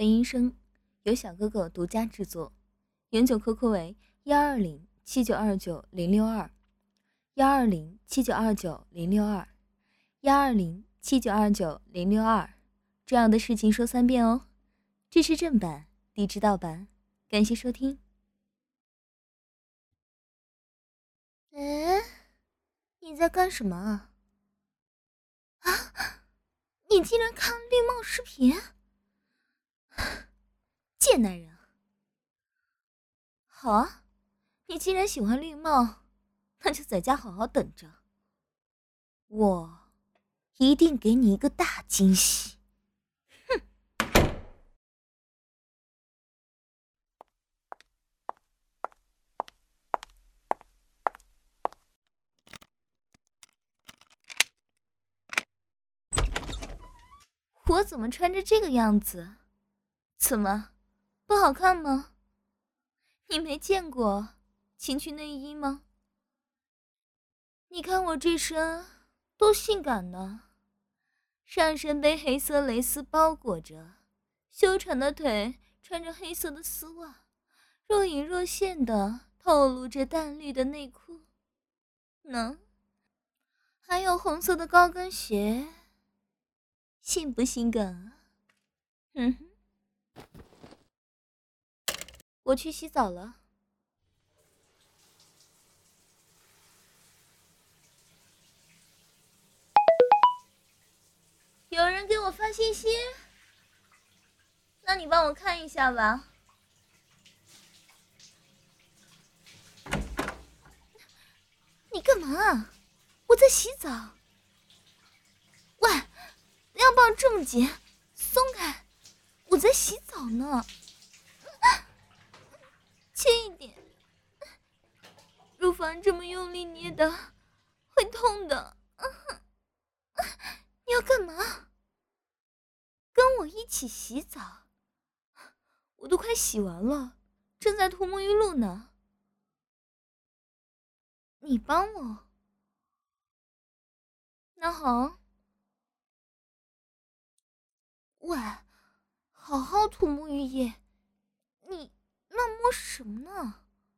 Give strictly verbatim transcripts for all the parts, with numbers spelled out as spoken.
本音声由小哥哥独家制作，永久 Q Q 为幺二零七九二九零六二，幺二零七九二九零六二，幺二零七九二九零六二。重要的事情说三遍哦。支持正版，低质盗版，感谢收听。 哎，你在干什么啊？啊，你竟然看绿帽视频？贱男人！好啊，你既然喜欢绿帽，那就在家好好等着，我一定给你一个大惊喜。哼！我怎么穿着这个样子？怎么，不好看吗？你没见过情趣内衣吗？你看我这身多性感呢，上身被黑色蕾丝包裹着，修长的腿穿着黑色的丝袜，若隐若现的透露着淡绿的内裤，能，还有红色的高跟鞋，性不性感啊？嗯哼，我去洗澡了。有人给我发信息，那你帮我看一下吧。你干嘛？我在洗澡。喂，不要抱这么紧，松开，我在洗澡呢。轻一点，乳房这么用力捏的，会痛的。你要干嘛？跟我一起洗澡？我都快洗完了，正在涂沐浴露呢。你帮我？那好。喂，好好涂沐浴液，你乱摸什么呢？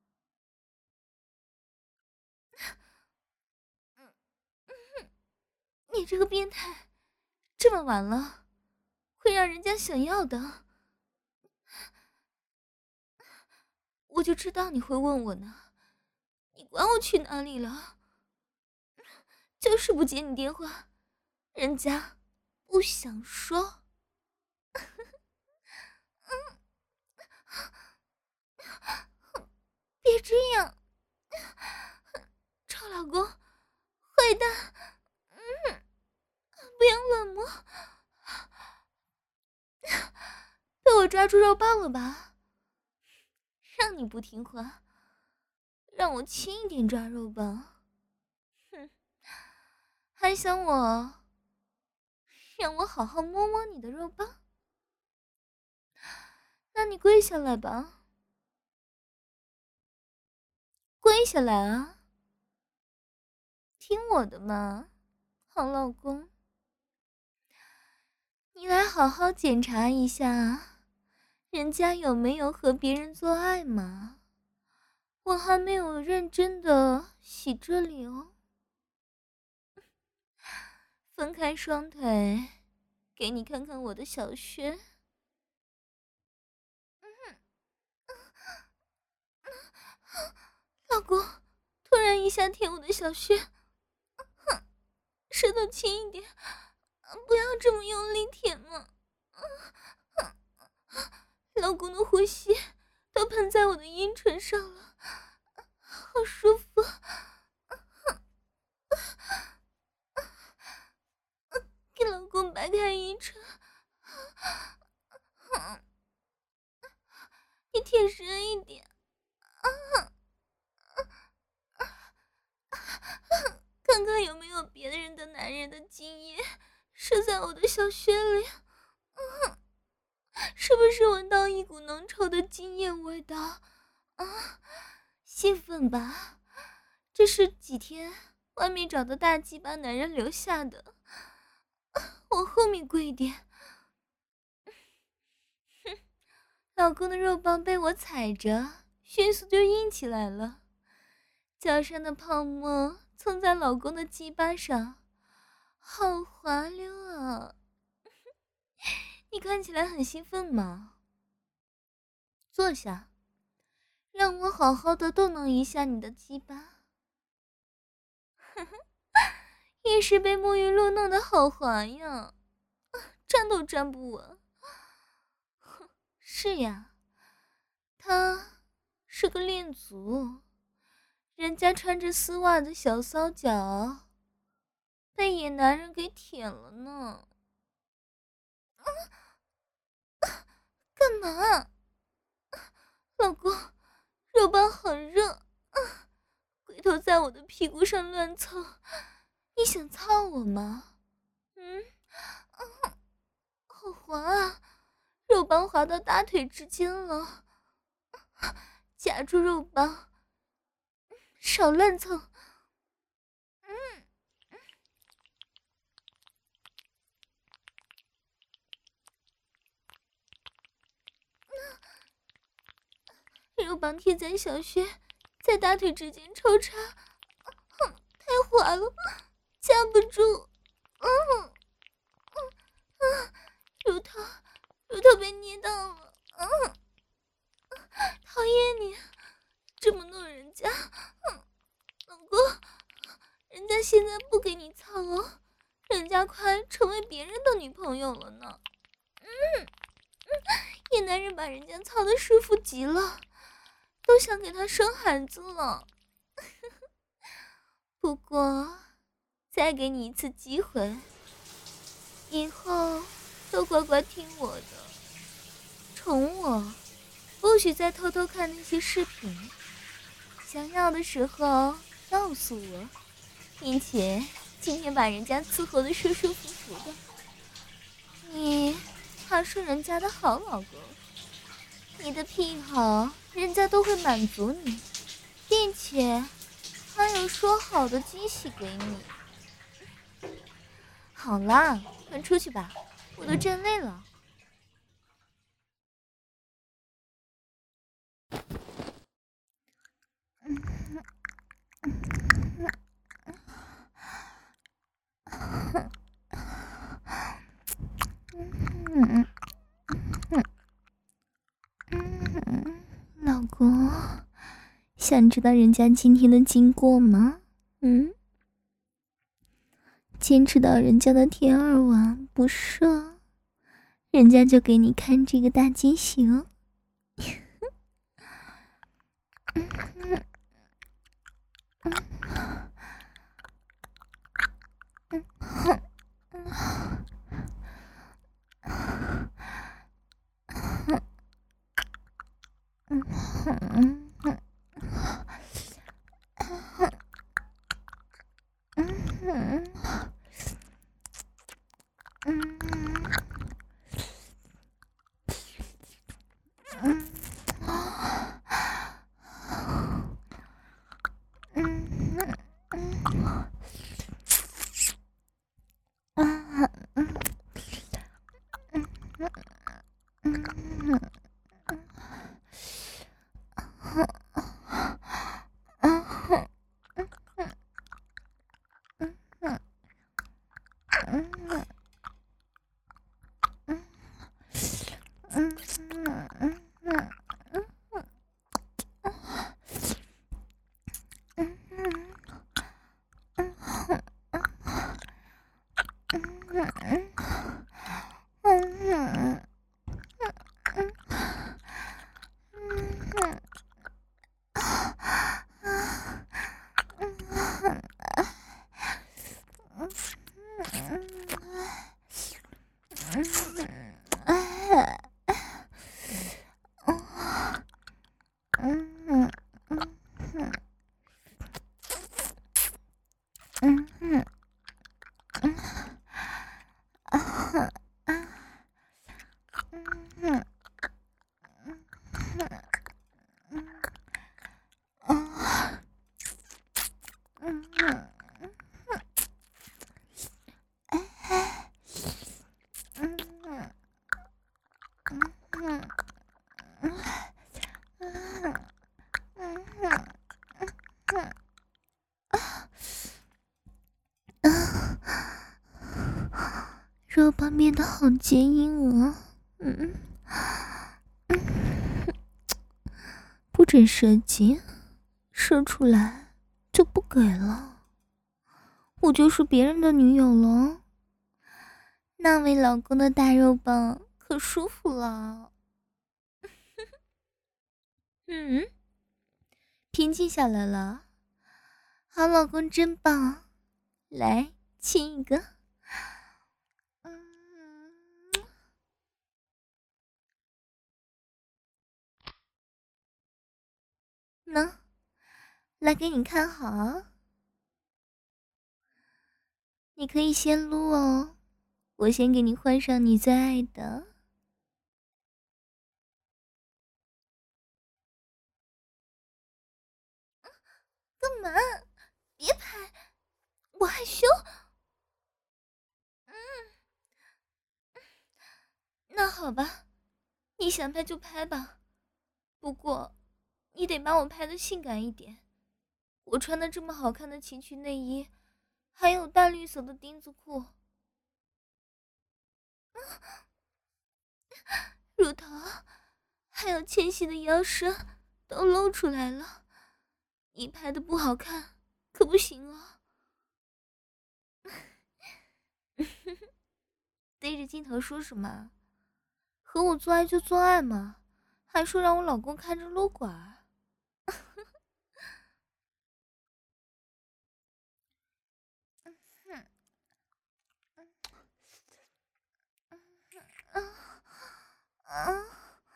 你这个变态，这么晚了，会让人家想要的。我就知道你会问我呢，你管我去哪里了？就是不接你电话，人家不想说。别这样，臭老公，坏蛋，嗯，不要乱摸。被我抓住肉棒了吧？让你不听话，让我轻一点抓肉棒。哼，还想我让我好好摸摸你的肉棒？那你跪下来吧，跪下来啊，听我的嘛，好老公。你来好好检查一下，人家有没有和别人做爱嘛？我还没有认真的洗这里哦。分开双腿，给你看看我的小穴。老公，突然一下舔我的小穴，哼，舌头轻一点，不要这么用力舔嘛。老公的呼吸都喷在我的阴唇上了，好舒服。给老公掰开阴唇，你舔深一点。看看有没有别人的男人的精液射在我的小穴里，嗯，是不是闻到一股浓稠的精液味道？啊，兴奋吧？这是几天外面找的大鸡巴男人留下的。往后面跪一点。 老公的肉棒被我踩着，迅速就硬起来了，脚上的泡沫蹭在老公的鸡巴上，好滑溜啊！你看起来很兴奋吗？坐下，让我好好的动弄一下你的鸡巴。一时被沐浴露弄得好滑呀，站都站不稳。是呀，他是个恋足，人家穿着丝袜的小骚脚被野男人给舔了呢。干嘛？老公，肉棒很热，龟头在我的屁股上乱蹭，你想操我吗？嗯，好滑啊，肉棒滑到大腿之间了，夹住肉棒，少乱蹭。嗯，肉棒贴在小穴，在大腿之间抽插，太滑了，夹不住。嗯嗯嗯，乳头乳头被捏到了。嗯，讨厌你这么弄人家。嗯，老公，人家现在不给你操哦，人家快成为别人的女朋友了呢。嗯嗯，野男人把人家操得舒服极了，都想给他生孩子了。不过再给你一次机会，以后都乖乖听我的，宠我，不许再偷偷看那些视频，想要的时候告诉我，并且今天把人家伺候得舒舒服服的。你还是人家的好老公，你的癖好人家都会满足你，并且还有说好的惊喜给你。好啦，快出去吧，我都站累了。老公，想知道人家今天的经过吗？嗯，坚持到人家的天二晚不射，人家就给你看这个大惊喜哦。 肉棒变得好坚硬啊！嗯嗯，不准射精，射出来就不给了，我就是别人的女友了。那位老公的大肉棒可舒服了。嗯，平静下来了。好老公真棒，来亲一个。嗯，喏，来给你看好，你可以先撸哦，我先给你换上你最爱的。干嘛？别拍，我害羞。嗯，那好吧，你想拍就拍吧，不过你得把我拍的性感一点。我穿的这么好看的情趣内衣，还有淡绿色的丁字裤，乳头还有纤细的腰身都露出来了，你拍的不好看可不行哦。对着镜头说什么？和我做爱就做爱嘛，还说让我老公看着撸管。啊，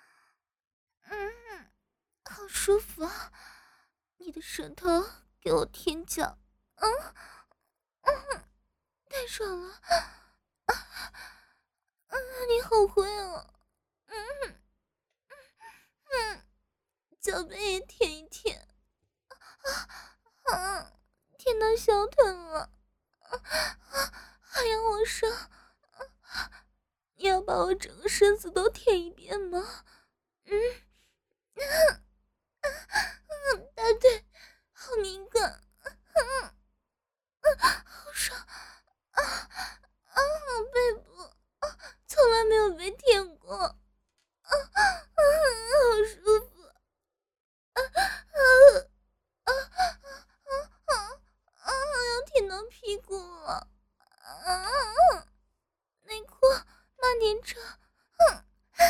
嗯，好舒服啊！你的舌头给我舔脚，嗯嗯，太爽了！啊啊，你好会哦！嗯嗯，脚背也舔一舔，啊啊，舔到小腿了，啊啊，还要往上，啊，你要把我整个身子都舔一遍吗？嗯，嗯嗯，大腿好敏感，嗯嗯，好爽，啊啊，背部啊，从来没有被舔过，啊啊，好舒服，啊啊啊啊啊啊！要舔到屁股了，啊！内裤慢点扯，嗯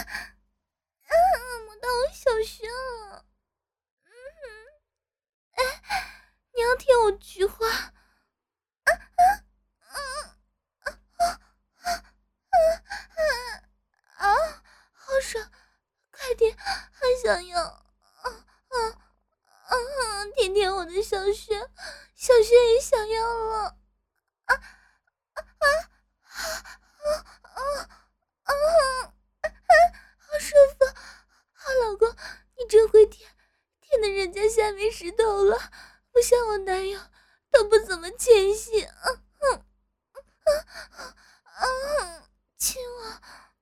嗯，摸到我小穴了，嗯，哎，你要舔我菊花，啊啊啊啊啊啊！好爽，快点，还想要，啊啊啊！舔舔我的小穴，小穴也想要了，啊啊啊啊啊啊！好舒服，好老公，你真会舔，舔的人家下面湿透了，不像我男友，都不怎么纤细，啊啊啊啊！亲我。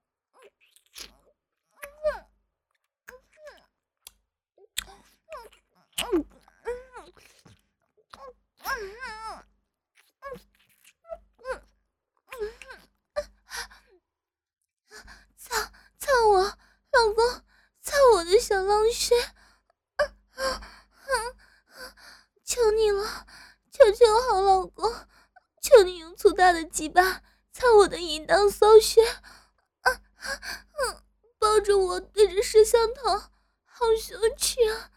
操操我，老公，操我的小浪穴！求你了，求求好老公，求你用粗大的鸡巴操我的淫荡骚穴！啊啊！抱着我对着摄像头，好羞耻啊！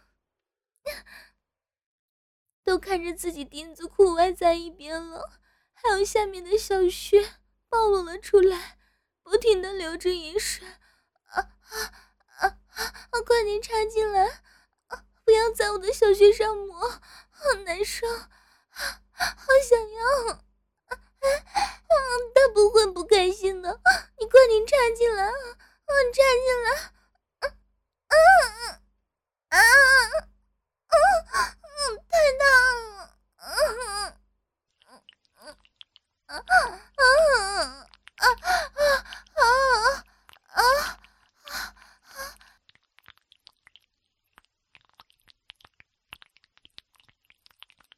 都看着自己丁字裤歪在一边了，还有下面的小穴暴露了出来，不停的流着淫水。啊啊啊啊！快点插进来！啊，不要在我的小穴上摸，好难受，好想要！啊啊！他不会不开心的，你快点插进来啊！啊，插进来！啊啊啊啊！嗯，太大了！啊啊啊啊啊啊啊啊！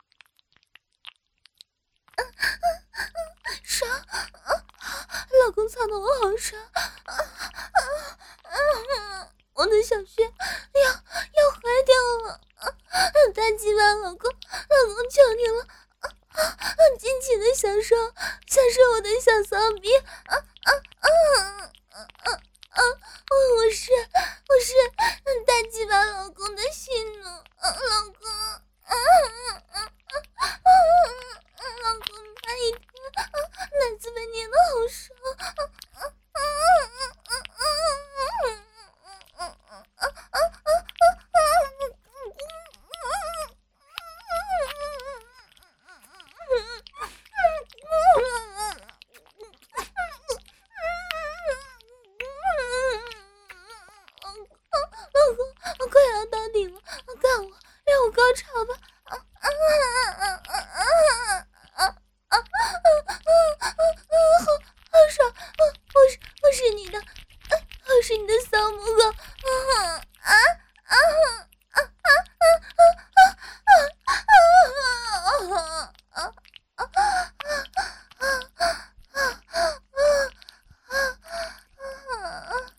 爽！啊，老公操的我好爽！啊啊啊！我的小穴要要坏掉了！啊！大鸡巴老公，老公求你了！啊啊！尽情的享受享受我的小骚逼！啊啊啊啊啊啊！我是我是大鸡巴老公的心奴，啊，老公！啊啊啊啊啊！老公慢一点，奶子被捏得好爽！啊啊啊啊啊啊啊啊啊！老公，快要到底了，干我，让我高潮吧！啊啊啊啊啊啊啊啊啊啊！好好爽！我是我是你的，我是你的小母狗！啊啊啊啊啊啊啊啊啊啊啊！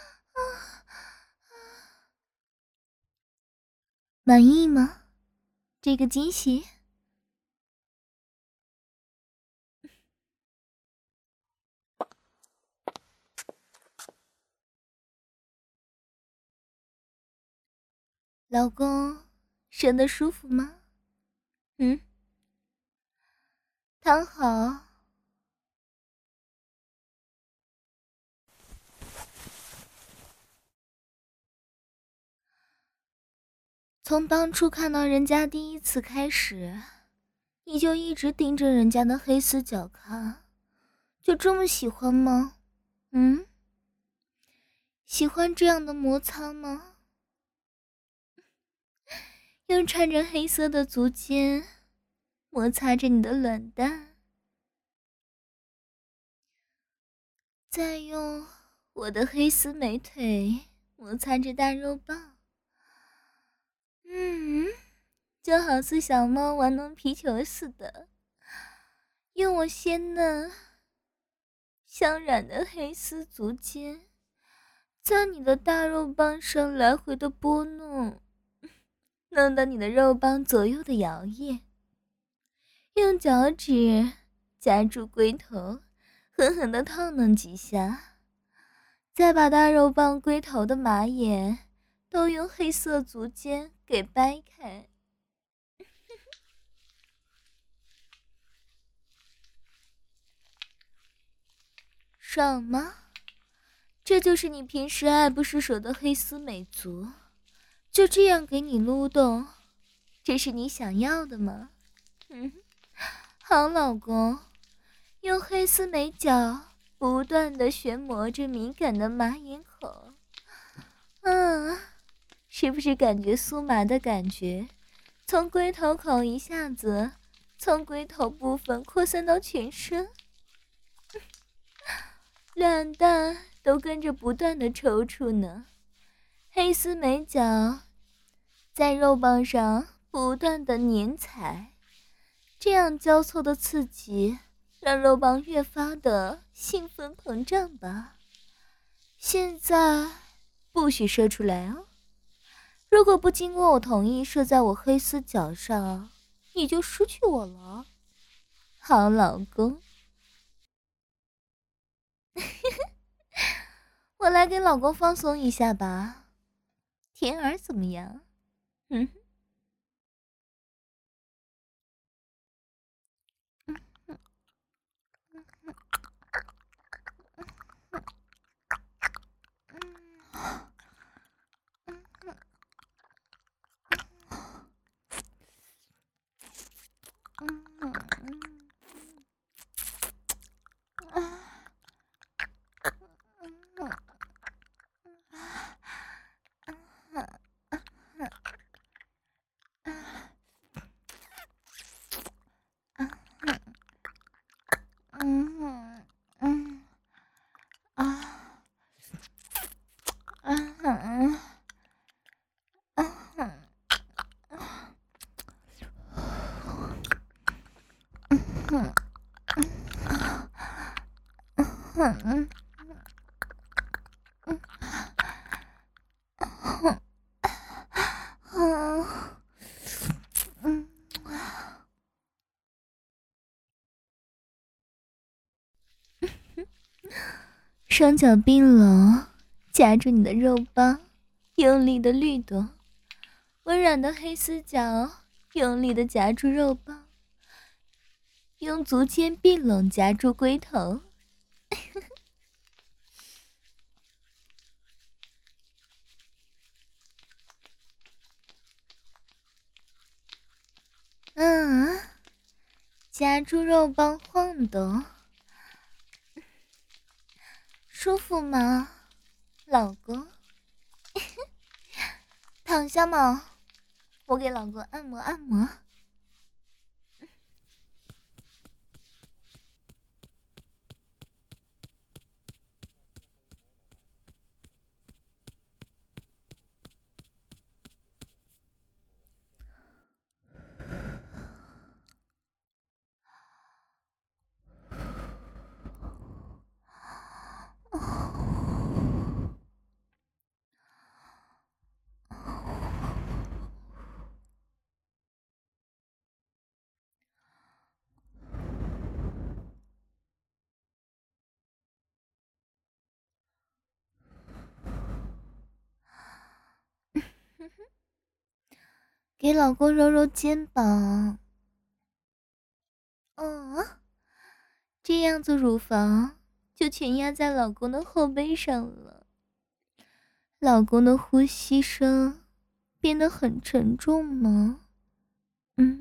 满意吗？这个惊喜？老公，睡得舒服吗？嗯，躺好。从当初看到人家第一次开始，你就一直盯着人家的黑丝脚看，就这么喜欢吗？嗯，喜欢这样的摩擦吗？用穿着黑色的足尖摩擦着你的卵蛋，再用我的黑丝美腿摩擦着大肉棒，嗯，就好似小猫玩弄皮球似的，用我鲜嫩香软的黑丝足尖在你的大肉棒上来回的拨弄，弄得你的肉棒左右的摇曳，用脚趾夹住龟头狠狠地烫弄几下，再把大肉棒龟头的马眼都用黑色足尖给掰开。爽吗？这就是你平时爱不释手的黑丝美足，就这样给你撸动，这是你想要的吗？嗯，好老公，用黑丝美脚不断的旋磨着敏感的马眼口，嗯，是不是感觉酥麻的感觉从龟头口一下子从龟头部分扩散到全身？卵蛋都跟着不断的抽搐呢，黑丝美脚在肉棒上不断的碾踩，这样交错的刺激让肉棒越发的兴奋膨胀吧。现在不许射出来哦，如果不经过我同意射在我黑丝脚上，你就失去我了，好老公。我来给老公放松一下吧，甜儿怎么样？嗯。 嗯嗯嗯嗯嗯，双脚并拢，夹住你的肉棒，用力的掠夺，温软的黑丝脚用力的夹住肉棒，用足尖并拢夹住龟头。嗯，夹住肉棒晃动，舒服吗，老公？躺下嘛，我给老公按摩按摩。给老公揉揉肩膀。哦，这样子乳房就全压在老公的后背上了。老公的呼吸声变得很沉重吗？嗯。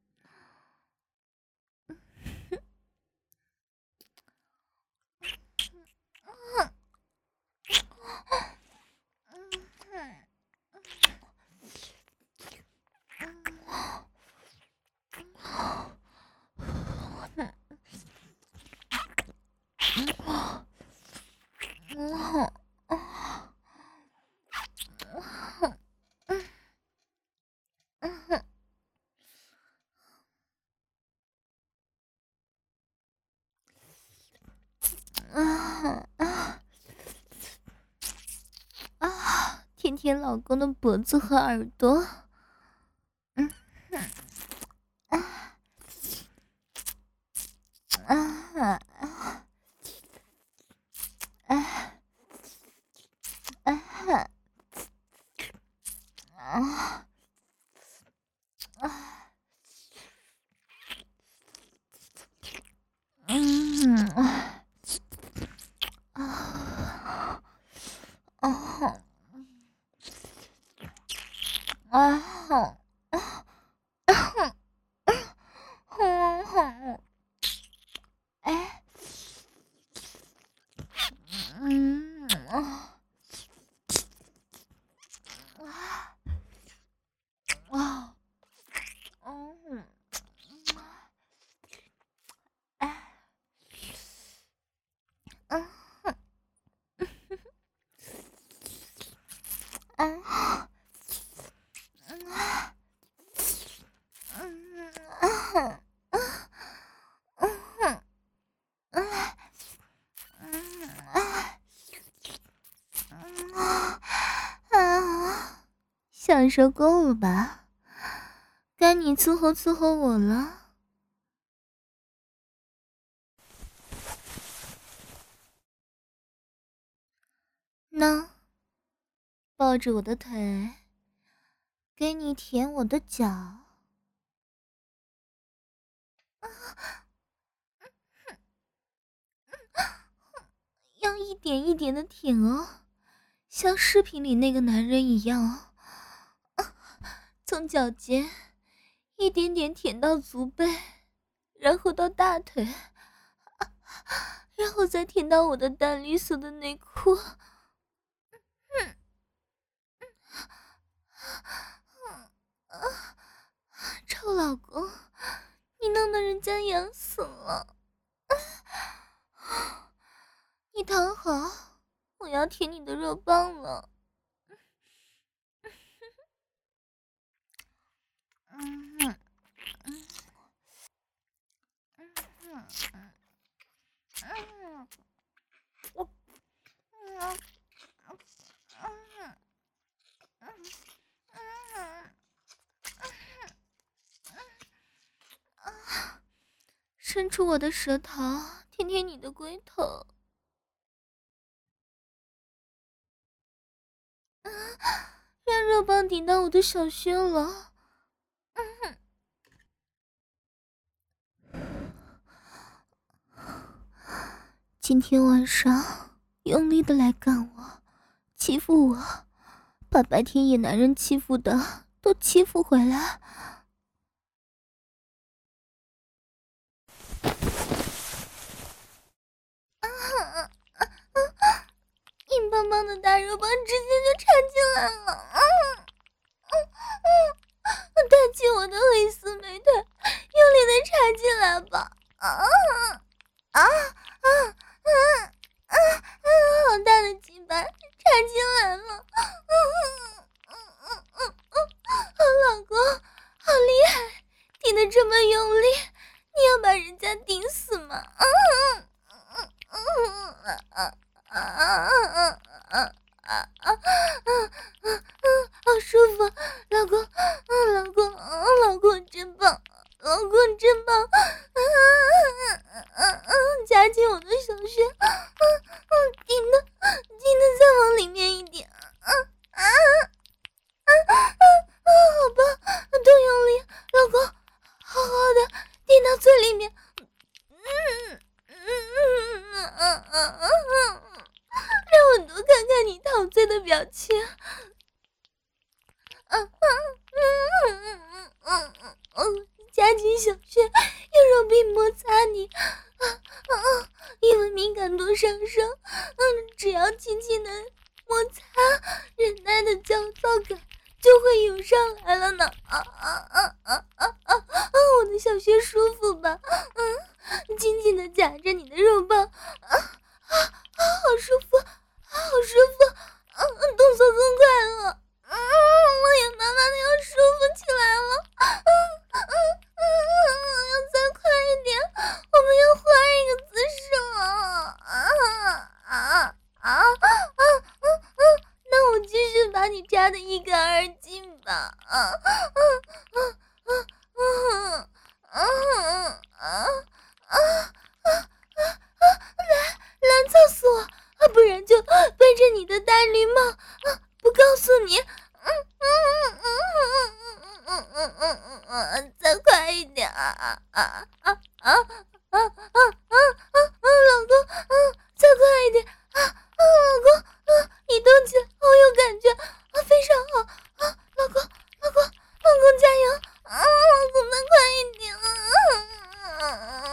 啊啊啊！舔舔老公的脖子和耳朵。嗯啊啊啊啊啊啊啊！嗯啊啊啊啊！哎，嗯啊啊，嗯，哎，嗯嗯嗯嗯嗯嗯。啊，享受够了吧？该你伺候伺候我了。那，抱着我的腿，给你舔我的脚。要一点一点的舔哦，像视频里那个男人一样，从脚尖一点点舔到足背，然后到大腿，然后再舔到我的淡绿色的内裤。臭老公，你弄得人家痒死了。你躺好，我要舔你的肉棒了。嗯嗯嗯嗯嗯伸出我的舌头，舔舔你的龟头。啊，让肉棒顶到我的小穴了。嗯，今天晚上用力的来干我，欺负我，把白天野男人欺负的都欺负回来。硬邦邦的大肉棒直接就插进来了，嗯嗯嗯，带起我的黑丝美腿，用力的插进来吧，啊啊啊啊啊啊！好大的鸡巴插进来了，嗯嗯嗯嗯嗯，好老公，好厉害，顶得这么用力，你要把人家顶死吗？嗯嗯嗯嗯嗯嗯。啊啊啊啊啊啊啊！好舒服，老公，嗯，老公，嗯，老公真棒，老公真棒，嗯嗯嗯嗯，夹紧我的小穴，嗯嗯，顶的，顶的再往里面一点，嗯啊啊啊啊！好棒，多用力，老公，好好的顶到最里面，嗯嗯嗯嗯嗯嗯嗯。让我多看看你陶醉的表情。嗯嗯嗯嗯嗯嗯嗯嗯，夹紧小穴，用肉臂摩擦你。啊啊啊！因为敏感度上升，嗯，只要轻轻的摩擦，忍耐的焦躁感就会涌上来了呢。啊啊啊啊啊啊啊！我的小穴舒服吧？嗯，紧紧的夹着你的肉棒。啊啊啊！好舒服。好舒服，嗯，动作更快了，嗯，我也慢慢的要舒服起来了，嗯嗯嗯嗯，要再快一点，我们要换一个姿势了，啊啊啊啊啊啊！那我继续把你扎得一干二净吧，啊啊啊啊啊啊啊啊啊啊！来来操死我！不然就背着你的大绿帽，啊！不告诉你，嗯嗯嗯嗯嗯嗯嗯嗯嗯嗯，再快一点啊啊啊啊啊啊啊啊啊！老公，嗯，再快一点啊啊！老公，啊，你动起来好有感觉啊，非常好啊！老公，老公，老公加油啊！老公再快一点啊！啊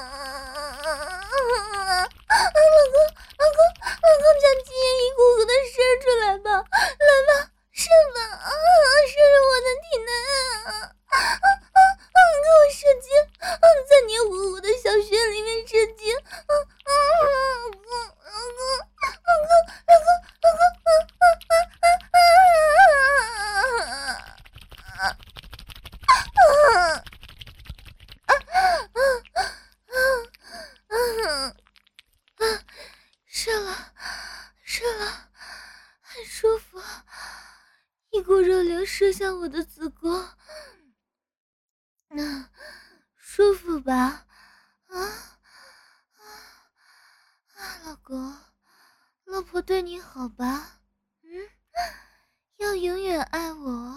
啊啊！老公，老公，老公，将精液一股股的射出来吧，来吧，射吧，啊，射入我的体内啊！啊啊啊！给我射精，啊，在你鼓鼓的小穴里面射精，啊啊！老公，老公，老公，老公，老公，啊啊啊啊啊啊！啊射了，射了，很舒服，一股热流射向我的子宫，嗯，舒服吧？啊啊啊！老公，老婆对你好吧？嗯，要永远爱我。